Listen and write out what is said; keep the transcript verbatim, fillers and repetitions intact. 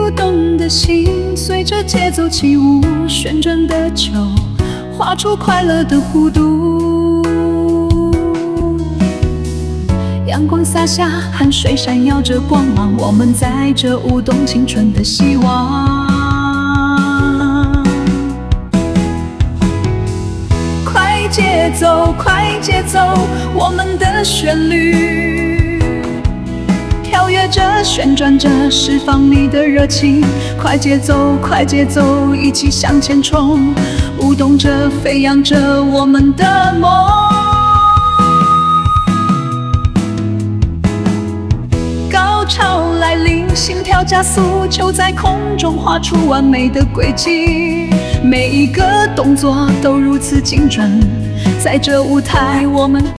舞动的心随着节奏起舞，旋转的球画出快乐的弧度。阳光洒下，汗水闪耀着光芒，我们在这舞动青春的希望。快节奏，快节奏，我们的旋律跳跃着，旋转着，释放你的热情。快节奏，快节奏，一起向前冲，舞动着，飞扬着我们的梦。高潮来临，心跳加速，就在空中画出完美的轨迹。每一个动作都如此精准，在这舞台，我们